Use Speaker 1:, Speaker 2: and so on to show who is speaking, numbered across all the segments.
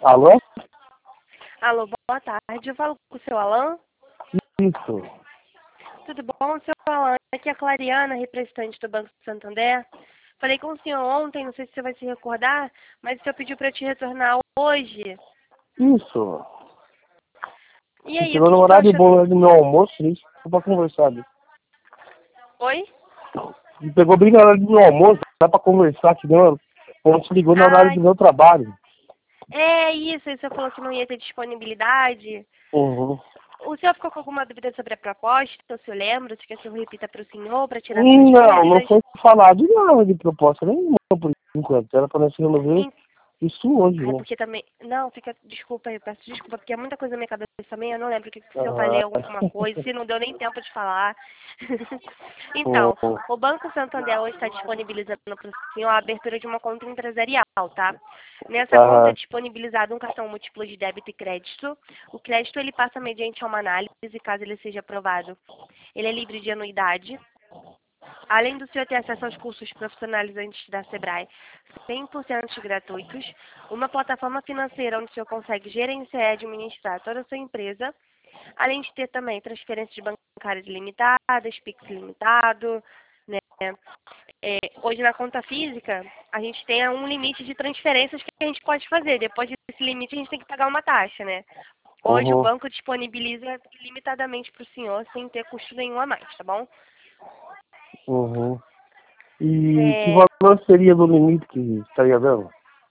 Speaker 1: Alô?
Speaker 2: Alô, boa tarde. Eu falo com o seu Alan.
Speaker 1: Isso.
Speaker 2: Tudo bom, seu Alan? Aqui é a Clariana, representante do Banco Santander. Falei com o senhor ontem, não sei se você vai se recordar, mas o senhor pediu para eu te retornar hoje.
Speaker 1: Isso.
Speaker 2: E aí, o
Speaker 1: Chegou
Speaker 2: que
Speaker 1: no
Speaker 2: que tu
Speaker 1: horário
Speaker 2: achou?
Speaker 1: bom do meu almoço, isso. Dá pra conversar.
Speaker 2: Oi?
Speaker 1: Me pegou bem na hora do meu almoço, dá pra conversar, que não. Quando se ligou na hora
Speaker 2: Ah,
Speaker 1: do meu trabalho.
Speaker 2: é isso. Aí o senhor falou que não ia ter disponibilidade.
Speaker 1: Uhum.
Speaker 2: O senhor ficou com alguma dúvida sobre a proposta? O senhor lembra? Você quer que eu repita para o senhor para tirar suas
Speaker 1: Não
Speaker 2: dúvidas?
Speaker 1: foi falado nada de proposta nenhuma por enquanto. Era pra nós resolver isso hoje,
Speaker 2: Ai,
Speaker 1: né?
Speaker 2: porque também. Não, fica. Desculpa aí, eu peço desculpa, porque é muita coisa na minha cabeça também. Eu não lembro o que se eu falei
Speaker 1: Ah,
Speaker 2: alguma coisa, se não deu nem tempo de falar. Então,
Speaker 1: uhum.
Speaker 2: o Banco Santander hoje está disponibilizando para o senhor a abertura de uma conta empresarial, tá? Nessa conta é
Speaker 1: Aham.
Speaker 2: disponibilizado um cartão múltiplo de débito e crédito. O crédito ele passa mediante uma análise, caso ele seja aprovado. Ele é livre de anuidade. Além do senhor ter acesso aos cursos profissionalizantes da Sebrae 100% gratuitos, uma plataforma financeira onde o senhor consegue gerenciar e administrar toda a sua empresa, além de ter também transferências bancárias ilimitadas, Pix ilimitado, né? Hoje na conta física, a gente tem um limite de transferências que a gente pode fazer. Depois desse limite, a gente tem que pagar uma taxa, né? Hoje o
Speaker 1: Uhum.
Speaker 2: banco disponibiliza ilimitadamente para o senhor sem ter custo nenhum a mais, tá bom?
Speaker 1: Uhum. E que
Speaker 2: É...
Speaker 1: valor seria do limite que estaria dando?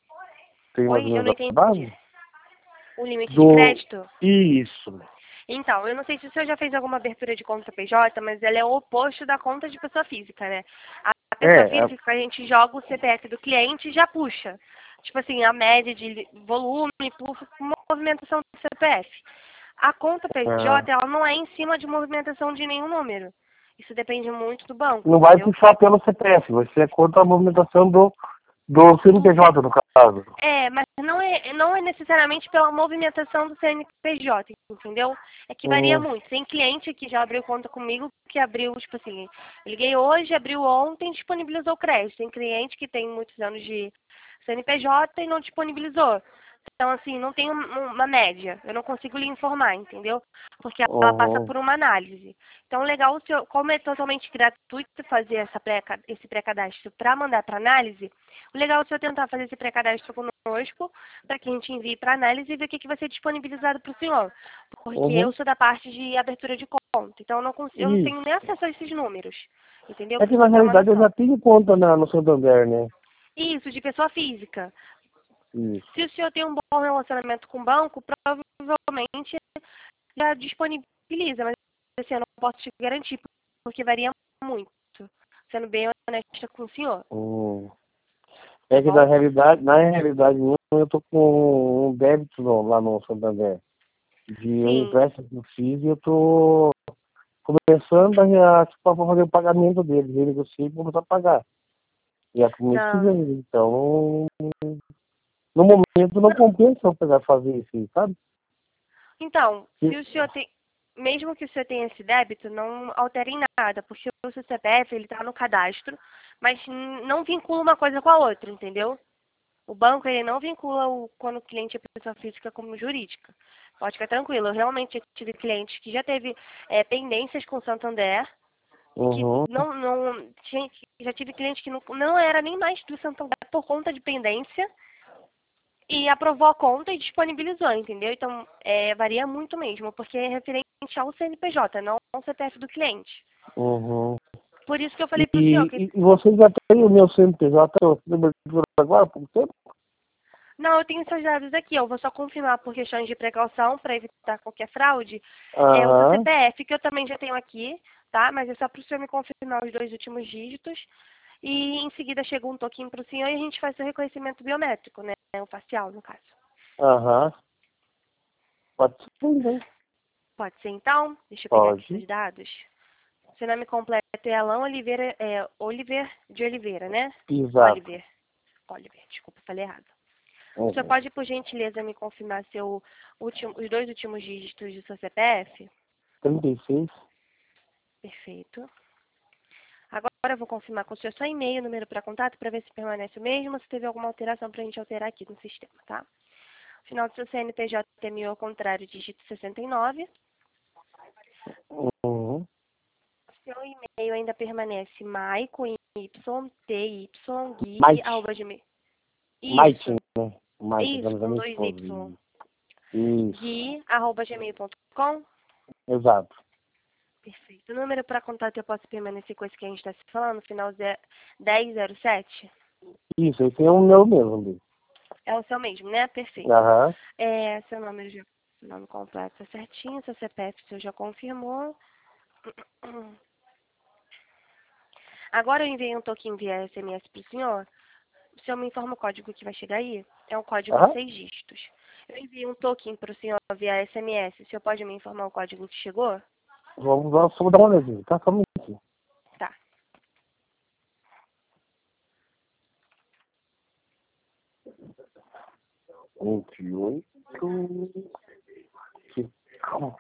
Speaker 1: Tem mais ou
Speaker 2: Oi, eu
Speaker 1: menos
Speaker 2: não
Speaker 1: a
Speaker 2: entendi.
Speaker 1: base?
Speaker 2: O limite de
Speaker 1: Do.
Speaker 2: crédito?
Speaker 1: Isso.
Speaker 2: Então, eu não sei se o senhor já fez alguma abertura de conta PJ, mas ela é o oposto da conta de pessoa física, né? A pessoa
Speaker 1: É,
Speaker 2: física, a gente joga o CPF do cliente e já puxa. Tipo assim, a média de volume por movimentação do CPF. A conta
Speaker 1: é,
Speaker 2: PJ, ela não é em cima de movimentação de nenhum número. Isso depende muito do banco,
Speaker 1: não vai
Speaker 2: entendeu?
Speaker 1: puxar pelo CPF, vai ser contra a movimentação do
Speaker 2: Do C...
Speaker 1: CNPJ, no caso.
Speaker 2: Mas não é necessariamente pela movimentação do CNPJ, entendeu? É que varia
Speaker 1: Hum,
Speaker 2: muito. Tem cliente que já abriu conta comigo, que abriu, tipo assim, liguei hoje, abriu ontem, disponibilizou o crédito. Tem cliente que tem muitos anos de CNPJ e não disponibilizou. Então, assim, não tem uma média. Eu não consigo lhe informar, entendeu? Porque ela passa
Speaker 1: uhum,
Speaker 2: por uma análise. Então, legal, como é totalmente gratuito fazer esse pré-cadastro para mandar para análise, o legal é o senhor tentar fazer esse pré-cadastro conosco, para que a gente envie para análise e ver o que vai ser disponibilizado para o senhor. Porque eu
Speaker 1: uhum.
Speaker 2: sou da parte de abertura de conta, então eu não tenho
Speaker 1: Isso.
Speaker 2: nem acesso a esses números. Entendeu?
Speaker 1: É
Speaker 2: Para
Speaker 1: que
Speaker 2: o
Speaker 1: na
Speaker 2: senhor ter uma
Speaker 1: realidade eu já
Speaker 2: noção.
Speaker 1: tenho conta no Santander, né?
Speaker 2: Isso, de pessoa física.
Speaker 1: Isso.
Speaker 2: Se o senhor tem um bom relacionamento com o banco, provavelmente já disponibiliza, mas assim, eu não posso te garantir, porque varia muito, sendo bem honesta com o senhor,
Speaker 1: Hum.
Speaker 2: tá
Speaker 1: É que na
Speaker 2: bom?
Speaker 1: realidade mesmo, eu tô com um débito lá no Santander. De um
Speaker 2: Sim,
Speaker 1: empréstimo que eu fiz e eu tô começando a tipo, a fazer o pagamento deles. Eles eu sei começar a pagar. E é pro mês que
Speaker 2: não.
Speaker 1: vem. Então, no momento não compensa eu pegar e fazer isso, aí, sabe?
Speaker 2: Então, se
Speaker 1: E-
Speaker 2: o senhor tem, mesmo que o senhor tenha esse débito, não altere em nada, porque o seu CPF, ele está no cadastro, mas não vincula uma coisa com a outra, entendeu? O banco, ele não vincula quando o cliente é pessoa física como jurídica. Pode ficar tranquilo, eu realmente tive clientes que já teve pendências com o Santander, e que
Speaker 1: Uhum,
Speaker 2: já tive cliente que não era nem mais do Santander por conta de pendência, e aprovou a conta e disponibilizou, entendeu? Então, varia muito mesmo, porque é referente ao CNPJ, não ao CPF do cliente.
Speaker 1: uhum.
Speaker 2: Por isso que eu
Speaker 1: E,
Speaker 2: falei para o senhor que,
Speaker 1: e você já tem o meu CNPJ agora, por tempo?
Speaker 2: não, eu tenho seus dados aqui, eu vou só confirmar por questões de precaução, para evitar qualquer fraude, é o seu
Speaker 1: Aham,
Speaker 2: CPF, que eu também já tenho aqui, tá? Mas é só para o senhor me confirmar os dois últimos dígitos, e em seguida chega um toquinho para o senhor e a gente faz o reconhecimento biométrico, né? O facial, no caso.
Speaker 1: aham. Pode ser, né?
Speaker 2: Pode ser então? Deixa eu pegar aqui
Speaker 1: Pode.
Speaker 2: seus dados. Seu nome completo é Alan Oliveira, Oliver de Oliveira, né?
Speaker 1: Exato.
Speaker 2: Oliver, desculpa, falei errado. O senhor
Speaker 1: Uhum.
Speaker 2: pode, por gentileza, me confirmar os dois últimos dígitos do seu CPF?
Speaker 1: 36.
Speaker 2: Perfeito. Agora eu vou confirmar com o senhor só e-mail, número para contato, para ver se permanece o mesmo ou se teve alguma alteração para a gente alterar aqui no sistema, tá? Final do seu CNPJ é 1000 ao contrário, dígito 69.
Speaker 1: Uhum.
Speaker 2: Seu e-mail ainda permanece mai.ty.gui,
Speaker 1: Mike.
Speaker 2: arroba gmail.
Speaker 1: Mike,
Speaker 2: Isso,
Speaker 1: né? Mike,
Speaker 2: isso,
Speaker 1: da
Speaker 2: com
Speaker 1: minha
Speaker 2: 2
Speaker 1: esposa.
Speaker 2: Y.
Speaker 1: Isso,
Speaker 2: Gui, arroba gmail.com.
Speaker 1: exato.
Speaker 2: Perfeito. O número para contato eu posso permanecer com esse que a gente está se falando, final 1007?
Speaker 1: Isso, esse é o meu mesmo. Ali.
Speaker 2: É o seu mesmo, né? Perfeito.
Speaker 1: Aham.
Speaker 2: Seu nome completo tá certinho, seu CPF o senhor já confirmou. Agora eu enviei um token via SMS para o senhor. O senhor me informa o código que vai chegar aí? É um código em
Speaker 1: Aham.
Speaker 2: 6 dígitos. Eu enviei um token para o senhor via SMS. O senhor pode me informar o código que chegou?
Speaker 1: Só vou dar uma olhadinha, tá? Só um minutinho.
Speaker 2: Tá.
Speaker 1: Vinte e oito. Calma.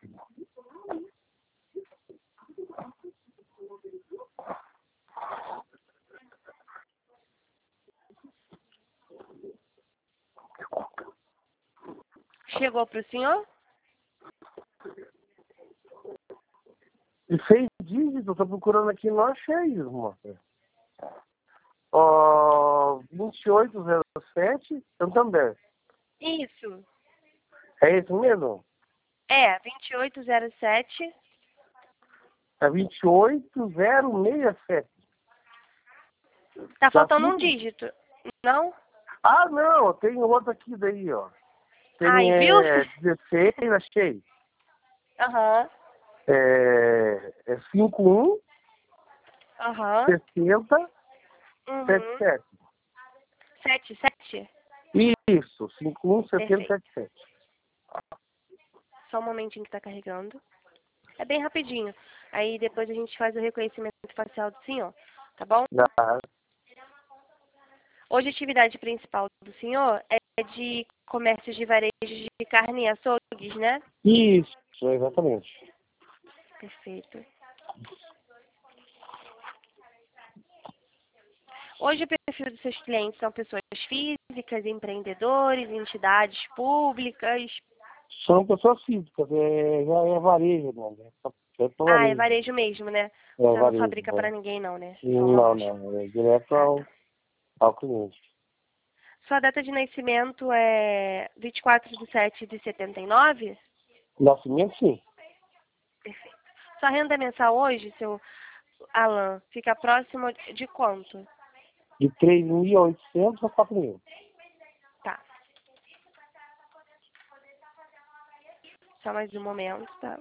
Speaker 2: Chegou para o senhor?
Speaker 1: E 6 dígitos, tô procurando aqui, não achei, moça. Ó, 2807, Santander.
Speaker 2: Isso.
Speaker 1: É esse mesmo?
Speaker 2: É, 2807.
Speaker 1: É 28067.
Speaker 2: Tá
Speaker 1: Já
Speaker 2: faltando um
Speaker 1: fiz?
Speaker 2: dígito. Não?
Speaker 1: Ah, não, tem outro aqui daí, ó.
Speaker 2: Ai,
Speaker 1: Tem
Speaker 2: viu?
Speaker 1: 16, achei.
Speaker 2: Aham.
Speaker 1: É 51
Speaker 2: Aham.
Speaker 1: 60
Speaker 2: Uhum.
Speaker 1: 77.
Speaker 2: 77?
Speaker 1: Isso, 51 70
Speaker 2: Perfeito.
Speaker 1: 77.
Speaker 2: Só um momentinho que tá carregando. É bem rapidinho. Aí depois a gente faz o reconhecimento facial do senhor, tá bom?
Speaker 1: Já.
Speaker 2: Hoje a atividade principal do senhor é de comércio de varejo de carne e açougues, né?
Speaker 1: Isso, exatamente.
Speaker 2: Perfeito. Hoje o perfil dos seus clientes são pessoas físicas, empreendedores, entidades públicas.
Speaker 1: São pessoas físicas, já é varejo, não, né? É só
Speaker 2: Ah, é
Speaker 1: varejo.
Speaker 2: varejo mesmo, né?
Speaker 1: É
Speaker 2: Você não
Speaker 1: varejo,
Speaker 2: fabrica
Speaker 1: né?
Speaker 2: para ninguém não, né? Só uma
Speaker 1: Não,
Speaker 2: loja.
Speaker 1: não, é direto
Speaker 2: Ah, tá.
Speaker 1: ao cliente.
Speaker 2: Sua data de nascimento é 24/7/79?
Speaker 1: Nascimento, sim.
Speaker 2: Perfeito. Sua renda mensal hoje, seu Alan, fica próximo de quanto?
Speaker 1: De 3.800 a 4.000.
Speaker 2: Tá. Só mais um momento, tá?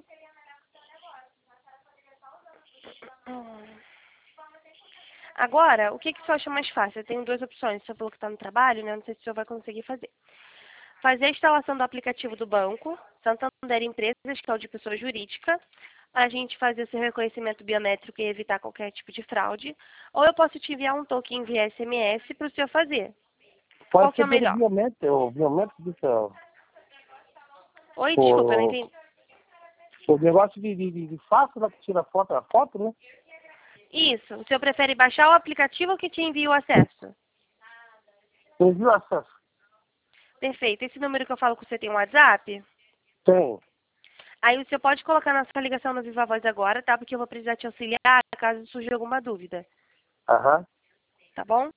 Speaker 2: Agora, o que que o senhor acha mais fácil? Eu tenho duas opções. O senhor falou que está no trabalho, né? Não sei se o senhor vai conseguir fazer. Fazer a instalação do aplicativo do banco, Santander Empresas, que é o de pessoa jurídica, para a gente fazer o seu reconhecimento biométrico e evitar qualquer tipo de fraude. Ou eu posso te enviar um token via SMS para o senhor fazer. Qual
Speaker 1: Pode
Speaker 2: que é
Speaker 1: ser
Speaker 2: o
Speaker 1: pelo
Speaker 2: melhor?
Speaker 1: biométrico, o biométrico deixa
Speaker 2: Oi, desculpa, eu não
Speaker 1: o,
Speaker 2: entendi.
Speaker 1: o negócio de fácil, né, que tira a foto, né?
Speaker 2: Isso. O senhor prefere baixar o aplicativo ou que te envie o acesso?
Speaker 1: Tem viu acesso?
Speaker 2: Perfeito. Esse número que eu falo que você tem um WhatsApp?
Speaker 1: Tem.
Speaker 2: Aí o senhor pode colocar na sua ligação no Viva Voz agora, tá? Porque eu vou precisar te auxiliar caso surja alguma dúvida.
Speaker 1: Aham.
Speaker 2: Tá bom?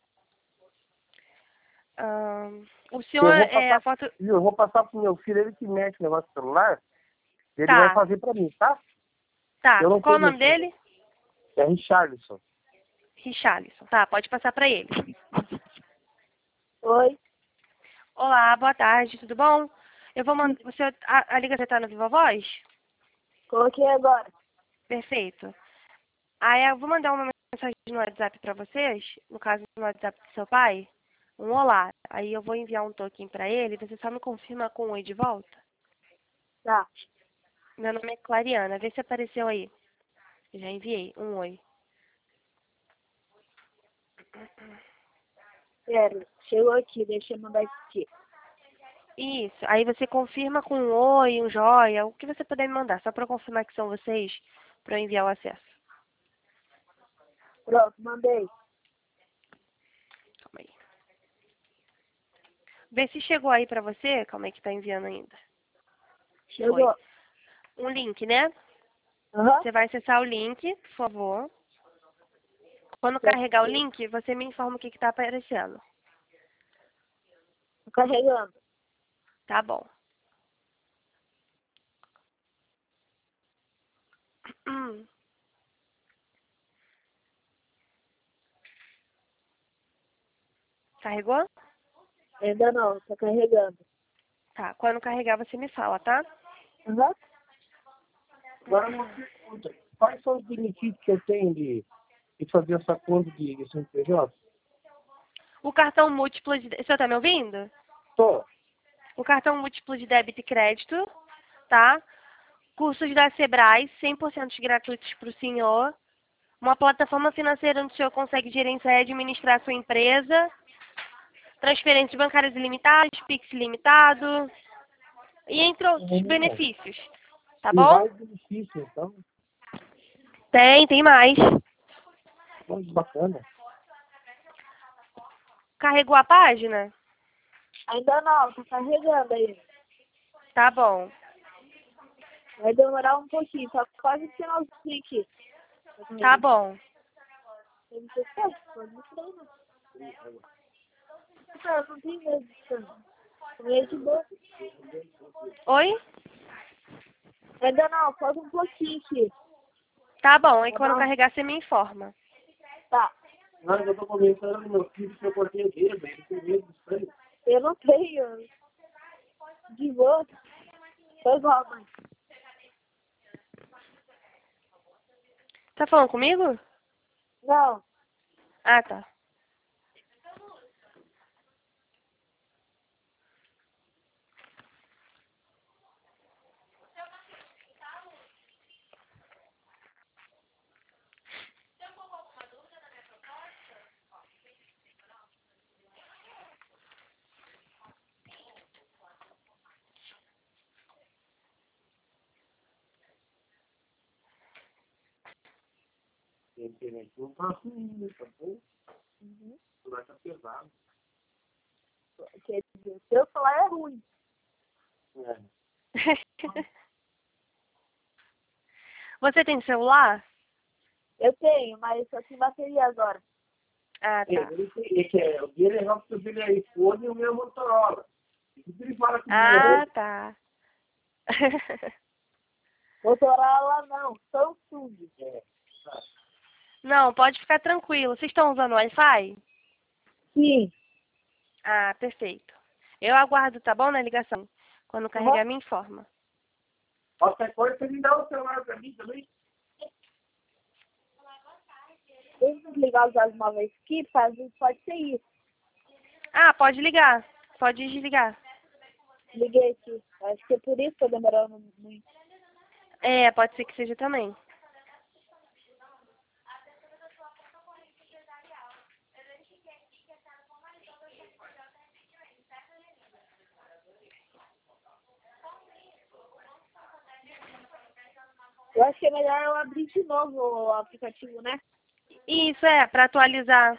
Speaker 2: O
Speaker 1: Eu
Speaker 2: senhor,
Speaker 1: vou passar,
Speaker 2: a foto...
Speaker 1: eu vou passar pro meu filho, ele que mexe no negócio do celular, ele vai
Speaker 2: Tá,
Speaker 1: fazer pra mim, tá?
Speaker 2: tá.
Speaker 1: Eu não
Speaker 2: Qual
Speaker 1: sei
Speaker 2: o nome
Speaker 1: mexer.
Speaker 2: dele?
Speaker 1: É Richarlison.
Speaker 2: Richarlison. Tá, pode passar pra ele.
Speaker 1: Oi.
Speaker 2: Olá, boa tarde, tudo bom? Eu vou mandar... A ligação tá no Viva Voz?
Speaker 1: Coloquei agora.
Speaker 2: Perfeito. Aí eu vou mandar uma mensagem no WhatsApp pra vocês, no caso no WhatsApp do seu pai, um olá. Aí eu vou enviar um token pra ele, você só me confirma com um oi de volta.
Speaker 1: Tá.
Speaker 2: Meu nome é Clariana, vê se apareceu aí. Já enviei, um oi.
Speaker 1: Pera, chegou aqui, deixa eu mandar isso aqui.
Speaker 2: Isso, aí você confirma com um oi, um joia, o que você puder me mandar, só pra confirmar que são vocês, pra eu enviar o acesso.
Speaker 1: Pronto, mandei.
Speaker 2: Calma aí. Vê se chegou aí pra você. Calma aí que tá enviando ainda.
Speaker 3: Chegou.
Speaker 2: Um link, né?
Speaker 3: Aham.
Speaker 2: Você vai acessar o link, por favor. Quando carregar o link, você me informa o que tá aparecendo.
Speaker 3: Tô carregando.
Speaker 2: Tá bom. Carregou?
Speaker 3: Ainda não, tô carregando.
Speaker 2: Tá. Quando carregar, você me fala, tá?
Speaker 3: Aham.
Speaker 1: Agora uma pergunta. Quais são os benefícios que eu tenho de fazer essa conta de CNPJ?
Speaker 2: O cartão múltiplo de... Você tá me ouvindo?
Speaker 1: Tô.
Speaker 2: O cartão múltiplo de débito e crédito, tá? Cursos da Sebrae, 100% gratuitos para o senhor. Uma plataforma financeira onde o senhor consegue gerenciar e administrar a sua empresa. Transferências bancárias ilimitadas, Pix ilimitado. E entre outros benefícios. Tá
Speaker 1: Tem
Speaker 2: bom?
Speaker 1: vários benefícios, então.
Speaker 2: Tem mais.
Speaker 1: Muito bacana.
Speaker 2: Carregou a página?
Speaker 3: Ainda não, tô carregando aí.
Speaker 2: Tá bom.
Speaker 3: Vai demorar um pouquinho, tá quase no finalzinho aqui.
Speaker 2: Tá bom.
Speaker 3: Tem que ter certo, pode não sei não. Não, não tem medo disso. Medo de boa.
Speaker 2: Oi?
Speaker 3: Ainda não, falta um pouquinho aqui.
Speaker 2: Tá bom. Aí
Speaker 3: Tá
Speaker 2: quando
Speaker 3: bom?
Speaker 2: carregar, você me informa.
Speaker 3: Tá.
Speaker 1: Mas eu tô comentando com meu filho que eu cortei o dedo, ele tem medo disso aí.
Speaker 3: Eu não tenho. De boa. Foi igual, mãe.
Speaker 2: Tá falando comigo?
Speaker 3: Não.
Speaker 2: Ah, tá.
Speaker 1: Ele não tá assim, tá bom? Vai estar pesado.
Speaker 3: Quer dizer, se eu falar é ruim.
Speaker 1: É.
Speaker 2: Você tem celular?
Speaker 3: Eu tenho, mas só tem bateria agora.
Speaker 2: Ah, tá.
Speaker 1: O dele é rápido porque ele é iPhone e o meu é Motorola. Ele fala que
Speaker 2: Ah, tá.
Speaker 3: Motorola não, Samsung.
Speaker 2: Não, pode ficar tranquilo. Vocês estão usando Wi-Fi?
Speaker 3: Sim.
Speaker 2: Ah, perfeito. Eu aguardo, tá bom, na ligação. Quando carregar, me informa.
Speaker 1: Qualquer coisa, você me dá o celular pra mim também?
Speaker 3: Deixa eu desligar os dados uma vez aqui, pode ser isso.
Speaker 2: Ah, pode ligar. Pode desligar.
Speaker 3: Liguei aqui. Acho que é por isso que eu demorando muito.
Speaker 2: É, pode ser que seja também.
Speaker 3: Eu acho que é melhor eu abrir de novo o aplicativo, né?
Speaker 2: Isso é, pra atualizar.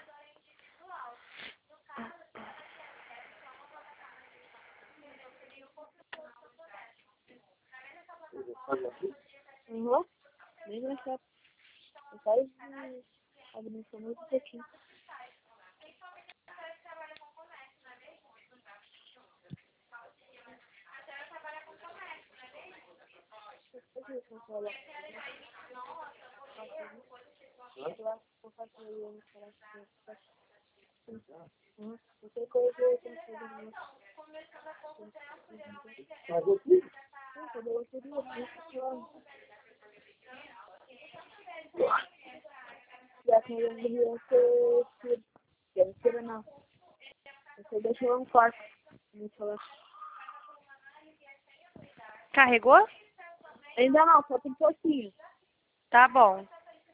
Speaker 3: Uhum. Nem mais rápido. Eu quase abrir só muito pouquinho. Qualquer coisa eu tenho que fazer no cadê a bateria? Já que eu deveria ser tiro. Eu não tiro não. Você deixa eu um corte no celular.
Speaker 2: Carregou?
Speaker 3: Ainda não, falta um pouquinho.
Speaker 2: Tá bom.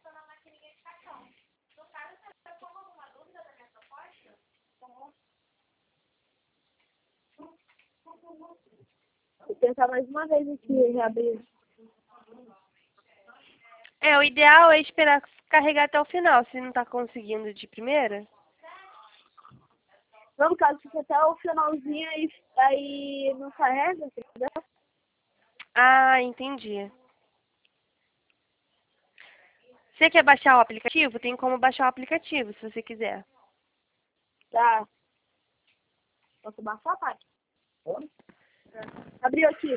Speaker 3: Vou tentar mais uma vez aqui reabrir.
Speaker 2: É, o ideal é esperar carregar até o final. Se não tá conseguindo de primeira.
Speaker 3: Não, no caso, fica até o finalzinho e aí não carrega, entendeu?
Speaker 2: Ah, entendi. Você quer baixar o aplicativo? Tem como baixar o aplicativo, se você quiser.
Speaker 3: Tá. Posso baixar, pai? Abriu aqui.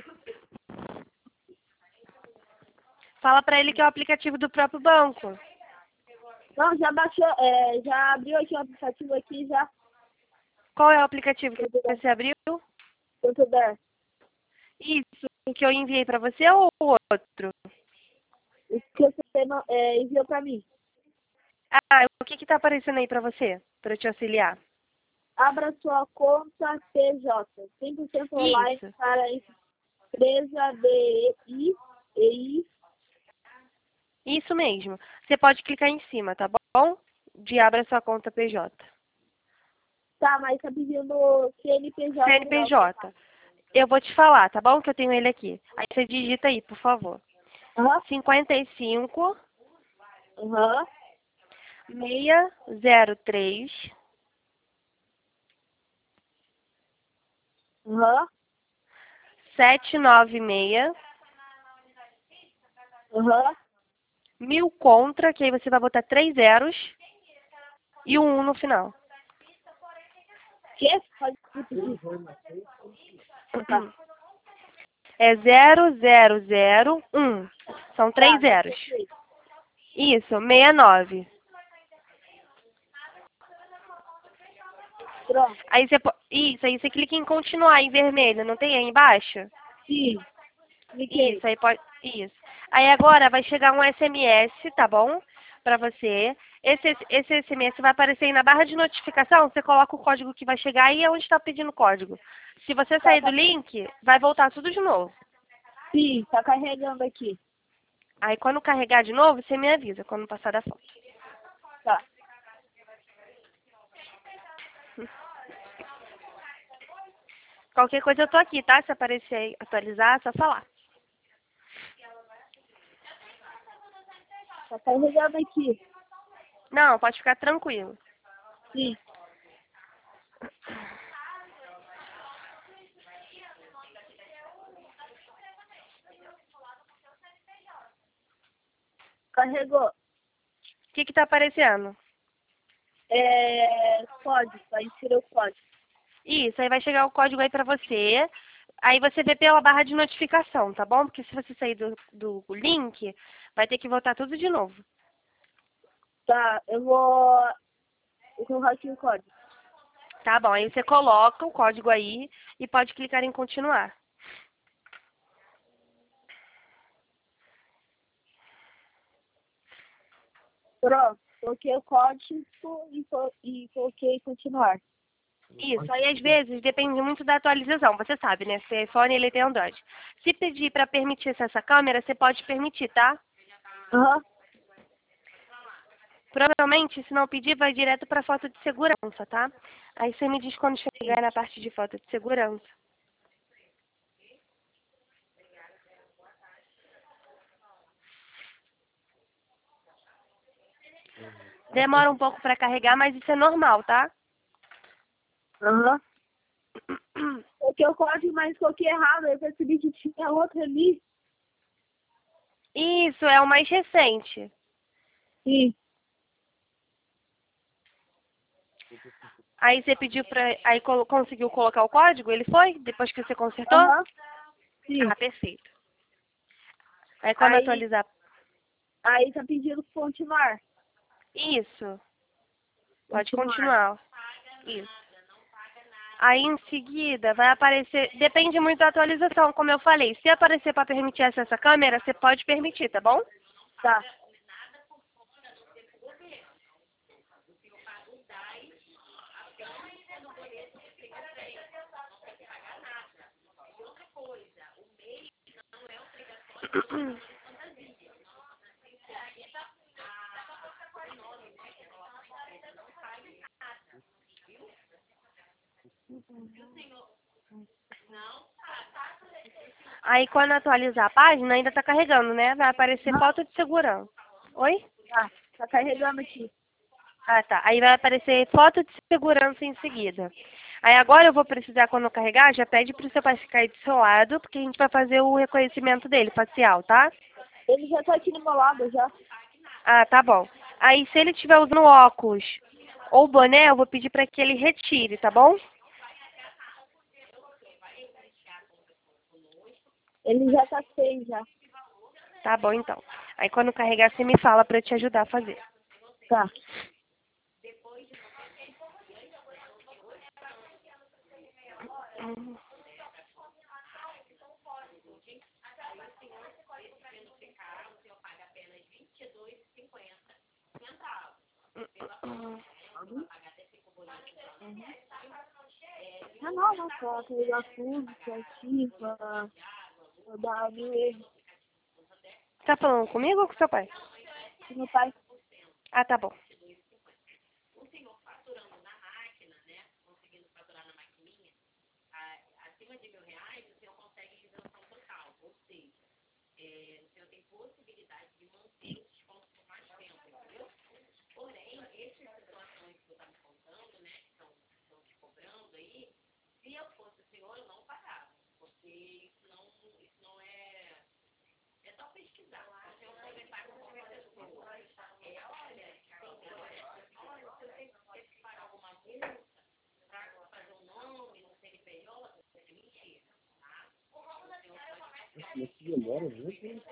Speaker 2: Fala pra ele que é o aplicativo do próprio banco.
Speaker 3: Não, já baixou, já abriu aqui o aplicativo aqui, já.
Speaker 2: Qual é o aplicativo que você abriu?
Speaker 3: Santander.
Speaker 2: Isso, o que eu enviei pra você ou o outro?
Speaker 3: O que você enviou pra mim.
Speaker 2: Ah, o que tá aparecendo aí pra você? Pra eu te auxiliar?
Speaker 3: Abra sua conta PJ. 100% online
Speaker 2: Isso.
Speaker 3: para empresa BI.
Speaker 2: Isso mesmo. Você pode clicar em cima, tá bom? De abra sua conta PJ.
Speaker 3: Tá, mas tá pedindo CNPJ.
Speaker 2: CNPJ. Eu vou te falar, tá bom? Que eu tenho ele aqui. Aí você digita aí, por favor.
Speaker 3: Aham.
Speaker 2: 55
Speaker 3: Aham.
Speaker 2: 603
Speaker 3: Aham.
Speaker 2: 796
Speaker 3: Aham.
Speaker 2: 1000 contra, que aí você vai botar 3 zeros e um 1 no final.
Speaker 3: Que? Pode repetir. Tá.
Speaker 2: É 0001. São 3
Speaker 3: Tá,
Speaker 2: zeros.
Speaker 3: perfeito.
Speaker 2: Isso, 69.
Speaker 3: Pronto.
Speaker 2: Aí você, isso, aí você clica em continuar em vermelho, não tem aí embaixo?
Speaker 3: Sim. Cliquei.
Speaker 2: Isso, aí pode. Isso. Aí agora vai chegar um SMS, tá bom? Pra você. Esse SMS vai aparecer aí na barra de notificação, você coloca o código que vai chegar e é onde está pedindo o código. Se você sair do link, vai voltar tudo de novo.
Speaker 3: Sim, tá carregando aqui.
Speaker 2: Aí quando carregar de novo, você me avisa, quando passar da foto.
Speaker 3: Tá.
Speaker 2: Qualquer coisa eu tô aqui, tá? Se aparecer aí, atualizar, é só falar.
Speaker 3: Tá carregando aqui.
Speaker 2: Não, pode ficar tranquilo.
Speaker 3: Sim. Carregou.
Speaker 2: O que que tá aparecendo?
Speaker 3: Código. Vai inserir o código.
Speaker 2: Isso, aí vai chegar o código aí pra você. Aí você vê pela barra de notificação, tá bom? Porque se você sair do link, vai ter que voltar tudo de novo.
Speaker 3: Tá, eu vou colocar aqui o código.
Speaker 2: Tá bom, aí você coloca o código aí e pode clicar em continuar.
Speaker 3: Pronto. Coloquei o código e coloquei continuar.
Speaker 2: Isso, aí às vezes depende muito da atualização, você sabe, né? Se é iPhone, ele tem Android. Se pedir para permitir essa câmera, você pode permitir, tá?
Speaker 3: Aham.
Speaker 2: Provavelmente, se não pedir, vai direto para foto de segurança, tá? Aí você me diz quando chegar na parte de foto de segurança. Demora um pouco para carregar, mas isso é normal, tá?
Speaker 3: Aham. Coloquei o código, mas coloquei errado. Eu percebi que tinha outro ali.
Speaker 2: Isso, é o mais recente.
Speaker 3: Sim.
Speaker 2: Aí você pediu pra. Aí conseguiu colocar o código? Ele foi? Depois que você consertou?
Speaker 3: Aham. Sim.
Speaker 2: Ah, perfeito. Aí quando
Speaker 3: Aí,
Speaker 2: atualizar.
Speaker 3: aí tá pedindo continuar.
Speaker 2: Isso. Pode continuar. Isso. Aí em seguida vai aparecer. Depende muito da atualização, como eu falei. Se aparecer para permitir acesso à câmera, você pode permitir, tá bom?
Speaker 3: Tá.
Speaker 2: Aí quando atualizar a página, ainda tá carregando, né? Vai aparecer foto de segurança. Oi?
Speaker 3: Tá. Tá carregando aqui.
Speaker 2: Ah, tá. Aí vai aparecer foto de segurança em seguida. Aí agora eu vou precisar, quando eu carregar, já pede pro seu pai ficar aí do seu lado, porque a gente vai fazer o reconhecimento dele, facial, tá?
Speaker 3: Ele já tá aqui do meu lado, já.
Speaker 2: Ah, tá bom. Aí se ele estiver usando óculos ou boné, eu vou pedir para que ele retire, tá bom?
Speaker 3: Ele já tá sem, já.
Speaker 2: Tá bom, então. Aí quando carregar, você me fala para eu te ajudar a fazer.
Speaker 3: Tá. Ah, não, pra carregar tudo, certinho, pra dar mil erros
Speaker 2: Tá falando comigo ou com seu pai?
Speaker 3: pro meu pai.
Speaker 2: Ah, tá bom.
Speaker 1: Isso demora muito, hein?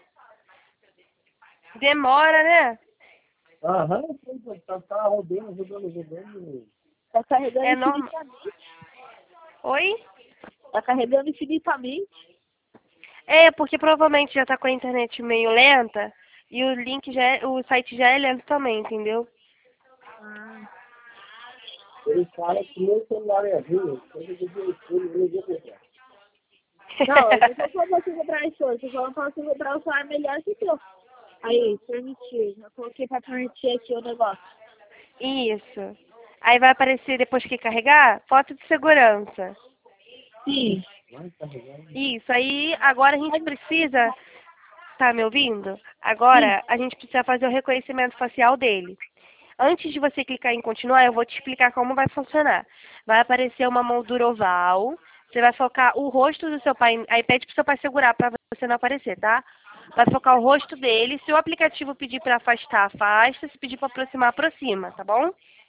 Speaker 2: Demora, né?
Speaker 1: Aham, tá rodando.
Speaker 3: Tá carregando
Speaker 2: É normal.
Speaker 3: infinitamente.
Speaker 2: Oi?
Speaker 3: Tá carregando infinitamente.
Speaker 2: É, porque provavelmente já tá com a internet meio lenta e o link já é, o site já é lento também, entendeu?
Speaker 3: Ah.
Speaker 1: Ele fala que meu celular é ruim, ele não vou comprar.
Speaker 3: Não, eu não tô falando pra você comprar isso, eu tô falando pra você comprar o celular melhor que o teu. Aí, permitir. Eu coloquei pra permitir aqui o negócio.
Speaker 2: Isso. Aí vai aparecer, depois que carregar, foto de segurança.
Speaker 3: Sim.
Speaker 1: Vai carregar.
Speaker 2: Isso. Aí agora a gente precisa. Tá me ouvindo?
Speaker 3: Sim.
Speaker 2: Agora a gente precisa fazer o reconhecimento facial dele. Antes de você clicar em continuar, eu vou te explicar como vai funcionar. Vai aparecer uma moldura oval. Você vai focar o rosto do seu pai. Aí pede pro seu pai segurar para você não aparecer, tá? Vai focar o rosto dele. Se o aplicativo pedir para afastar, afasta. Se pedir para aproximar, aproxima, tá bom?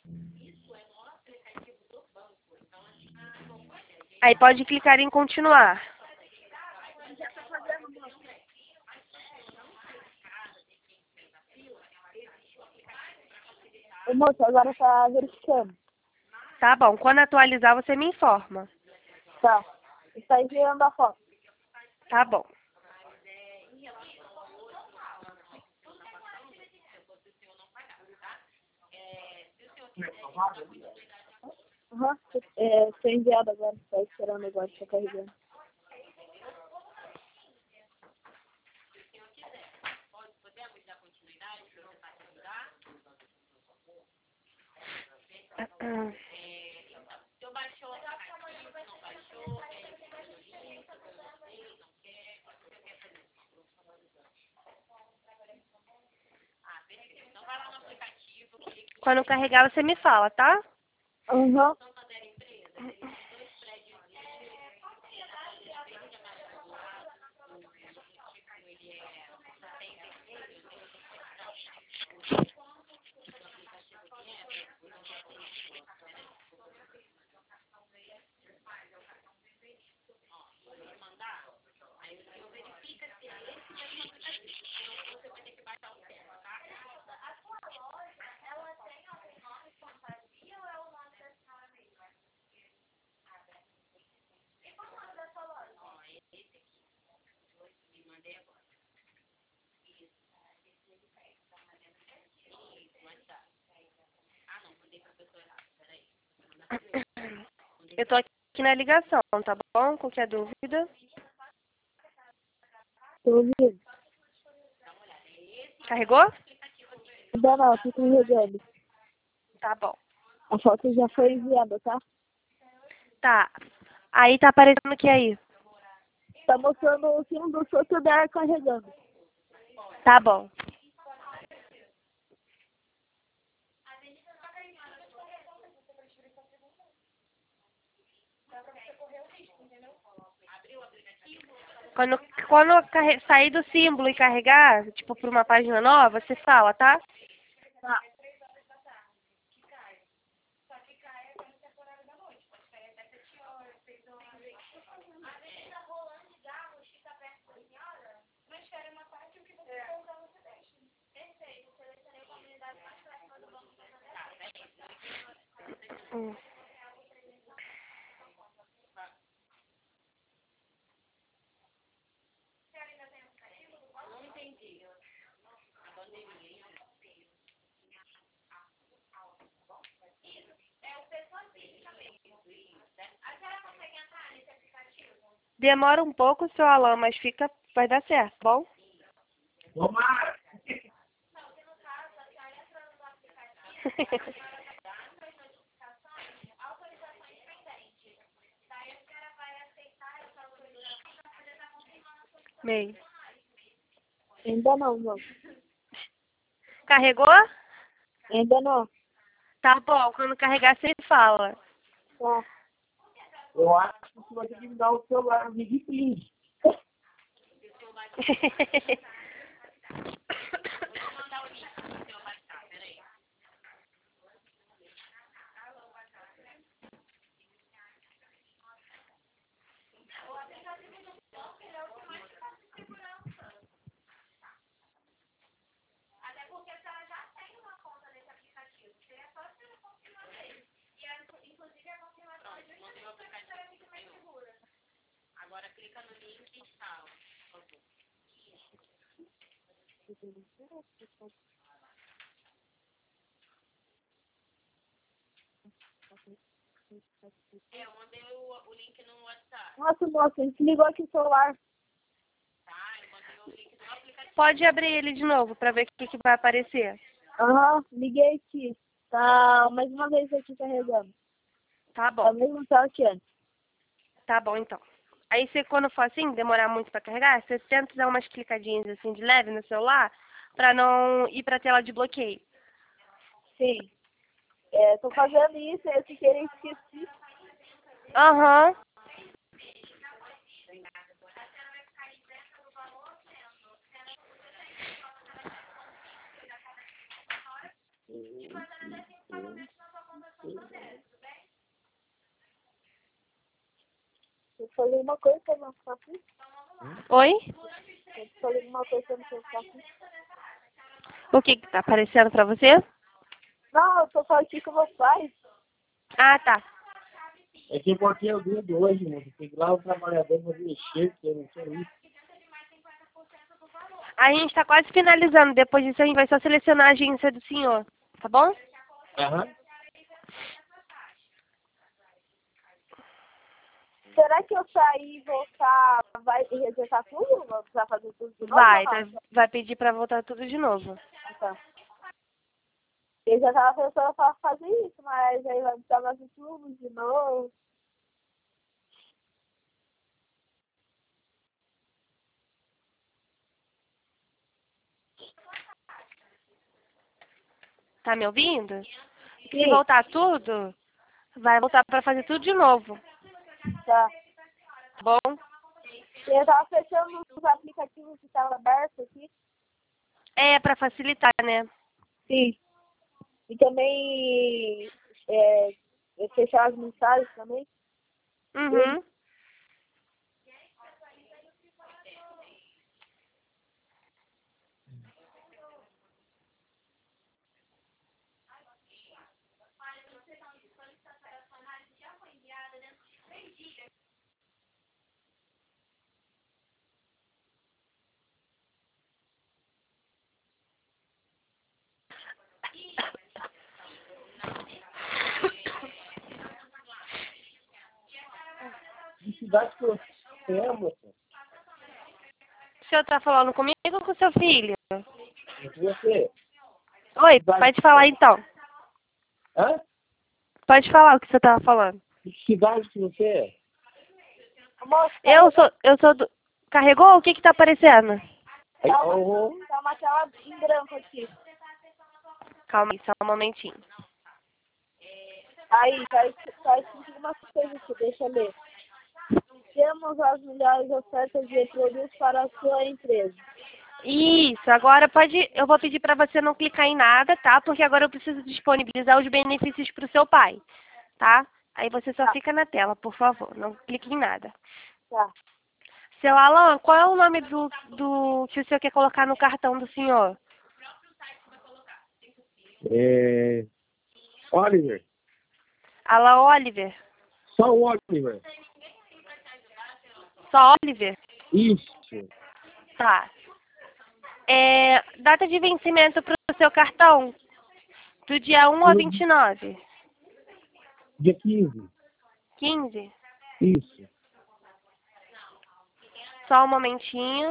Speaker 2: Aí pode clicar em continuar.
Speaker 3: Ô, moço, agora tá verificando.
Speaker 2: Tá bom. Quando atualizar, você me informa.
Speaker 3: Tá. Está enviando a foto.
Speaker 2: Tá bom.
Speaker 3: Aham. É, foi enviado agora. Tá esperando agora, tá carregando.
Speaker 2: Quando carregar, você me fala, tá?
Speaker 3: Aham.
Speaker 2: Eu tô aqui na ligação, tá bom? Qualquer dúvida?
Speaker 3: Tô ouvindo.
Speaker 2: Carregou?
Speaker 3: Ainda não, tô carregando.
Speaker 2: Tá bom.
Speaker 3: A foto já foi enviada, tá?
Speaker 2: Tá. Aí tá aparecendo o que aí?
Speaker 3: Tá mostrando o símbolo do Santander carregando.
Speaker 2: Tá bom. Quando, quando sair do símbolo e carregar, tipo, por uma página nova, você fala, tá?
Speaker 3: Tá.
Speaker 2: Hum. Demora um pouco, seu Alan, mas vai dar certo, tá bom?
Speaker 1: Tomara!
Speaker 2: Meio.
Speaker 3: Ainda não, não.
Speaker 2: Carregou?
Speaker 3: Ainda não.
Speaker 2: Tá bom, quando carregar você fala.
Speaker 3: Tá.
Speaker 1: Eu acho que você vai ter que me dar o celular, me please.
Speaker 3: Nossa, moça, a gente ligou aqui o celular.
Speaker 2: Pode abrir ele de novo pra ver o que vai aparecer.
Speaker 3: Aham, liguei aqui. Tá mais uma vez aqui carregando.
Speaker 2: Tá
Speaker 3: Tá
Speaker 2: bom,
Speaker 3: mesmo tela que antes.
Speaker 2: tá bom então. Aí você, quando for assim, demorar muito pra carregar, você tenta dar umas clicadinhas assim de leve no celular pra não ir pra tela de bloqueio.
Speaker 3: Sim. Tô fazendo isso, eu sem querer esqueci.
Speaker 2: Aham.
Speaker 3: Eu falei uma coisa pra não ficar aqui.
Speaker 2: Oi?
Speaker 3: Eu falei uma coisa pra não ficar aqui.
Speaker 2: O que tá aparecendo pra você?
Speaker 3: Não, eu tô falando aqui com meus pais.
Speaker 2: Ah, tá.
Speaker 1: É que porque eu dedo hoje, moço. Tem que ir lá o trabalhador pra mexer, porque eu não quero isso.
Speaker 2: A gente tá quase finalizando. Depois disso a gente vai só selecionar a agência do senhor. Tá bom?
Speaker 1: Aham.
Speaker 3: Será que eu sair e voltar vai resetar tudo? Vou precisar fazer tudo de novo
Speaker 2: Vai,
Speaker 3: ou não?
Speaker 2: vai pedir pra voltar tudo de novo.
Speaker 3: Então, eu já tava pensando pra fazer isso, mas aí vai precisar fazer tudo de novo.
Speaker 2: Tá me ouvindo? Se
Speaker 3: Sim,
Speaker 2: voltar tudo, vai voltar pra fazer tudo de novo.
Speaker 3: tá.
Speaker 2: Tá bom?
Speaker 3: Eu tava fechando os aplicativos que estavam abertos aqui.
Speaker 2: É, pra facilitar, né?
Speaker 3: Sim. E também fechar as mensagens também.
Speaker 2: Uhum.
Speaker 1: Que cidade que você é, moça?
Speaker 2: O senhor tá falando comigo ou com seu filho?
Speaker 1: E com você?
Speaker 2: Oi, pode falar então.
Speaker 1: Hã?
Speaker 2: Pode falar o que você tava falando.
Speaker 1: Que cidade que você é?
Speaker 3: Moço,
Speaker 2: Eu sou do... Carregou? O que tá aparecendo?
Speaker 1: Aí,
Speaker 3: tá
Speaker 1: oh,
Speaker 3: uma tela em branco aqui.
Speaker 2: Calma aí, só um momentinho.
Speaker 3: Aí, tá escrito algumas coisas aqui, deixa eu ler. temos as melhores ofertas de produtos para a sua empresa.
Speaker 2: Isso, agora eu vou pedir para você não clicar em nada, tá? Porque agora eu preciso disponibilizar os benefícios para o seu pai, tá? Aí você só fica na tela, por favor, não clique em nada.
Speaker 3: Tá.
Speaker 2: Seu Alan, qual é o nome do que o senhor quer colocar no cartão do senhor?
Speaker 1: Oliver.
Speaker 2: Alan Oliver?
Speaker 1: Só o Oliver.
Speaker 2: Só Oliver?
Speaker 1: Isso.
Speaker 2: Tá. Data de vencimento para o seu cartão? Do dia 1 ao 29?
Speaker 1: Dia 15.
Speaker 2: 15?
Speaker 1: Isso.
Speaker 2: Só um momentinho.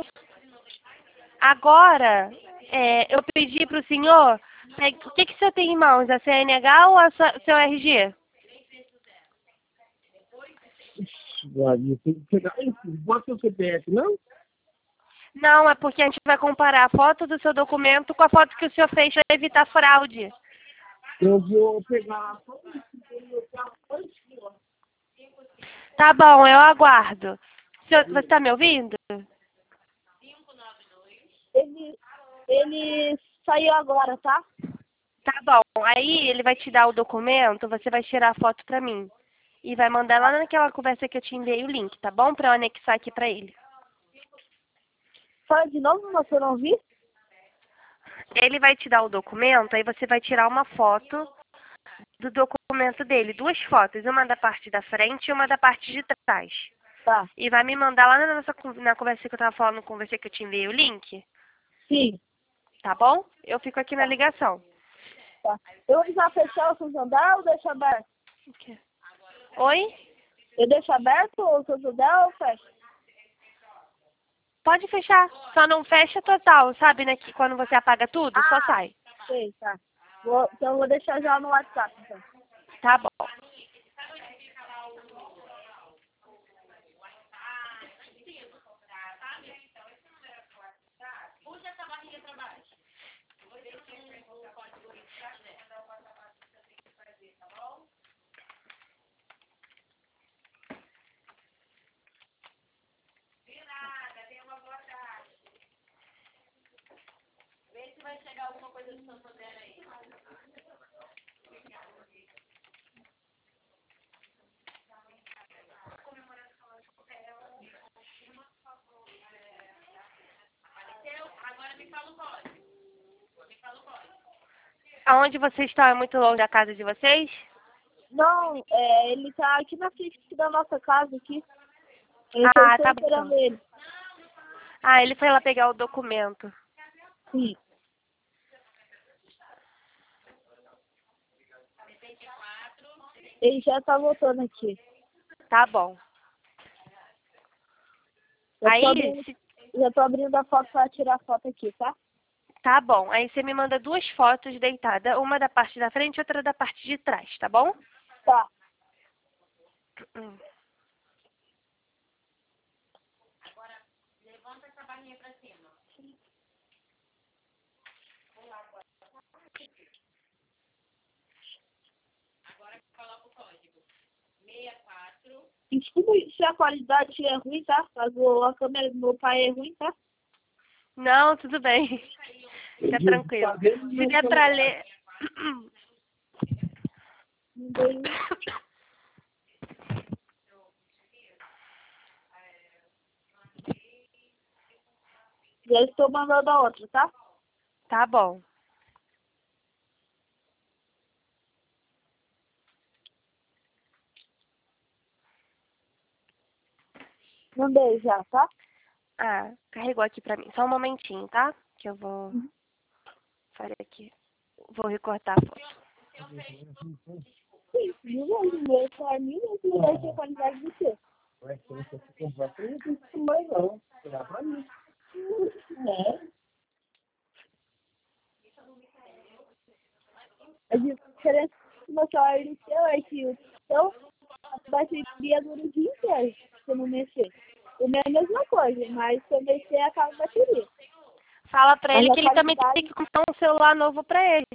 Speaker 2: Agora, eu pedi para o senhor, o que o senhor tem em mãos? A CNH ou seu RG?
Speaker 1: Maria, tem que pegar isso. Bota o CPF, não?
Speaker 2: Não, é porque a gente vai comparar a foto do seu documento com a foto que o senhor fez para evitar fraude.
Speaker 1: Eu vou pegar.
Speaker 2: Tá bom, eu aguardo. Você está me ouvindo?
Speaker 3: Ele saiu agora, tá?
Speaker 2: Tá bom. Aí ele vai te dar o documento, você vai tirar a foto pra mim. E vai mandar lá naquela conversa que eu te enviei o link, tá bom? Pra eu anexar aqui pra ele.
Speaker 3: Fala de novo, você não viu?
Speaker 2: Ele vai te dar o documento, aí você vai tirar uma foto do documento dele. 2 fotos, uma da parte da frente e uma da parte de trás.
Speaker 3: Tá.
Speaker 2: E vai me mandar lá na conversa que eu tava falando com você que eu te enviei o link.
Speaker 3: Sim.
Speaker 2: Tá bom? Eu fico aqui na ligação.
Speaker 3: Tá. Eu vou já fechar o São José ou deixo aberto?
Speaker 2: Oi?
Speaker 3: Eu deixo aberto o São José ou fecho?
Speaker 2: Pode fechar. Só não fecha total, sabe, né? Que quando você apaga tudo, só sai.
Speaker 3: Sei, tá. Então eu vou deixar já no WhatsApp, então.
Speaker 2: Tá bom. Aonde vocês estão? É muito longe da casa de vocês?
Speaker 3: Não, ele tá aqui na frente da nossa casa aqui. Eu
Speaker 2: Ah,
Speaker 3: tô
Speaker 2: tá
Speaker 3: esperando
Speaker 2: bom.
Speaker 3: ele.
Speaker 2: Ah, ele foi lá pegar o documento.
Speaker 3: Sim. Ele já tá voltando aqui.
Speaker 2: Tá bom. Aí,
Speaker 3: Já tô abrindo a foto pra tirar a foto aqui, tá?
Speaker 2: tá bom. Aí você me manda 2 fotos deitadas, uma da parte da frente e outra da parte de trás, tá bom?
Speaker 3: Tá.
Speaker 2: Hum.
Speaker 3: Desculpa se a qualidade é ruim, tá? Caso a câmera do meu pai é ruim, tá?
Speaker 2: Não, tudo bem. Fica tranquilo. Se der pra ler...
Speaker 3: Já estou mandando a outra, tá?
Speaker 2: Tá bom.
Speaker 3: Mandei já, tá?
Speaker 2: Ah, carregou aqui pra mim. Só um momentinho, tá? Que eu vou fazer aqui. Vou recortar a foto.
Speaker 3: Sim, o meu família não vai ter qualidade do quê?
Speaker 1: Vai ser você comprar pra mim, não tem mais não. Pegar pra mim.
Speaker 3: A diferença do meu celular e do seu é que o seu a bateria dura o dia inteiro se eu não mexer. O meu é a mesma coisa, mas se eu mexer acaba a bateria.
Speaker 2: Fala pra ele
Speaker 3: Mas
Speaker 2: que
Speaker 3: a
Speaker 2: ele também
Speaker 3: qualidade...
Speaker 2: tem que comprar um celular novo pra ele.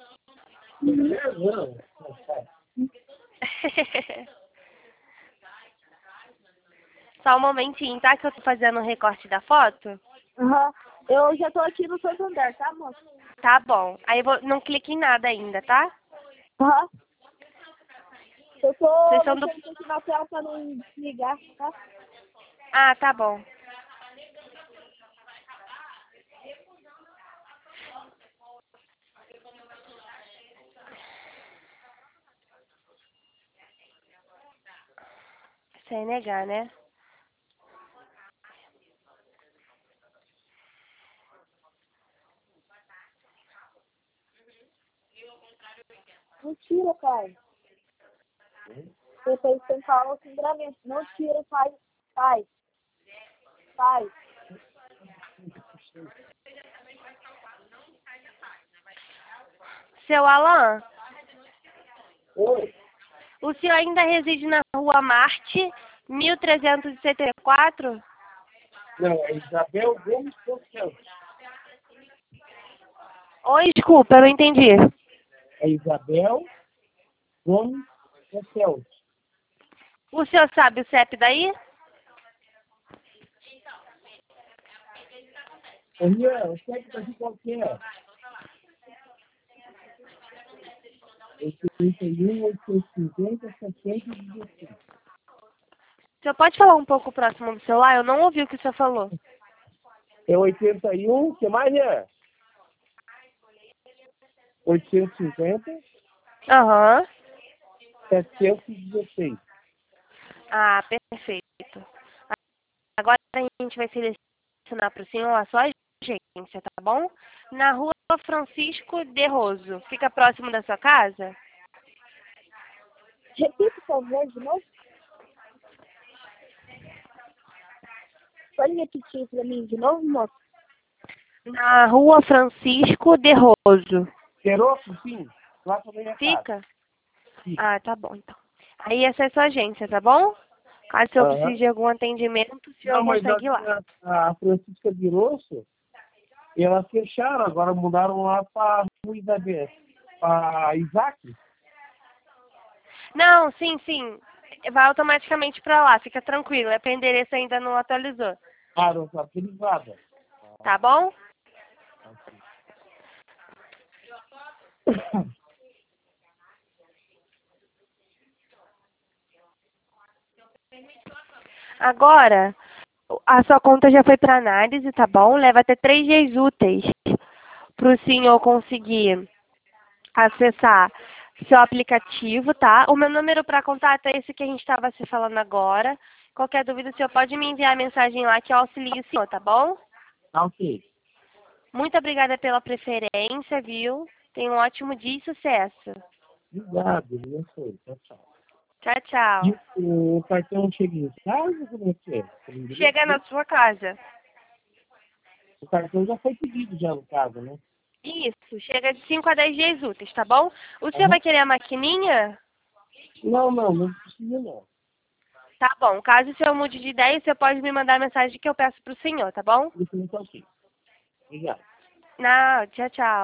Speaker 1: Não.
Speaker 2: Só um momentinho, tá? Que eu tô fazendo o recorte da foto.
Speaker 3: Aham. Eu já tô aqui no Santander, tá, moço?
Speaker 2: Tá bom. Aí eu vou... não clique em nada ainda, tá?
Speaker 3: Aham. Eu tô
Speaker 2: Vocês são do...
Speaker 3: mexendo aqui na tela pra não desligar, tá?
Speaker 2: Ah, tá bom. Sem negar, né?
Speaker 3: Não tira, pai. Vocês têm que falar o sangramento. Não tira, pai. Pai. Pai.
Speaker 2: Seu Alan,
Speaker 1: Oi.
Speaker 2: o senhor ainda reside na Rua Marte, 1374?
Speaker 1: Não, é Isabel Gomes Porcel.
Speaker 2: Oi, desculpa, eu não entendi.
Speaker 1: É Isabel Gomes Porcel.
Speaker 2: O senhor sabe o CEP daí?
Speaker 1: Ô, Rian, o cheque daqui qual que é? 81, 850, 716.
Speaker 2: O senhor pode falar um pouco próximo do celular? Eu não ouvi o que o senhor falou.
Speaker 1: É 81, o que mais é? 850,
Speaker 2: Aham.
Speaker 1: 716.
Speaker 2: Ah, perfeito. Agora a gente vai selecionar para o senhor a sua agência, tá bom? Na Rua Francisco de Roso. Fica próximo da sua casa?
Speaker 3: Repita, por favor, de novo. Pode repetir pra mim de novo, moço?
Speaker 2: Na Rua Francisco de Roso.
Speaker 1: Queroco, sim. Lá também é casa.
Speaker 2: Fica?
Speaker 1: Sim.
Speaker 2: Ah, tá bom, então. Aí essa é a sua agência, tá bom? Caso o senhor
Speaker 1: Aham.
Speaker 2: precise de algum atendimento, o senhor
Speaker 1: Não, mas
Speaker 2: consegue ir lá.
Speaker 1: a Francisca de Rosso, elas fecharam, agora mudaram lá para Rua Isabel. Para Isaac.
Speaker 2: Não, sim, sim. Vai automaticamente para lá, fica tranquilo. É para endereço ainda não atualizou.
Speaker 1: Ah, não, tá privada.
Speaker 2: Tá bom? Agora, a sua conta já foi para análise, tá bom? Leva até 3 dias úteis para o senhor conseguir acessar seu aplicativo, tá? O meu número para contato é esse que a gente estava se falando agora. Qualquer dúvida, o senhor pode me enviar a mensagem lá que eu auxilio o senhor, tá bom?
Speaker 1: Tá ok.
Speaker 2: Muito obrigada pela preferência, viu? Tenha um ótimo dia e sucesso.
Speaker 1: Obrigado, não foi. Tchau, tchau.
Speaker 2: Tchau, tchau.
Speaker 1: E o cartão chega em casa? Como é que é?
Speaker 2: Chega na sua casa.
Speaker 1: O cartão já foi pedido já no caso, né?
Speaker 2: Isso, chega de 5 a 10 dias úteis, tá bom? O senhor
Speaker 1: Aham.
Speaker 2: vai querer a maquininha?
Speaker 1: Não precisa não.
Speaker 2: Tá bom. Caso o senhor mude de ideia, você pode me mandar a mensagem que eu peço pro senhor, tá bom?
Speaker 1: Isso não tá ok. Obrigado.
Speaker 2: Não, tchau, tchau.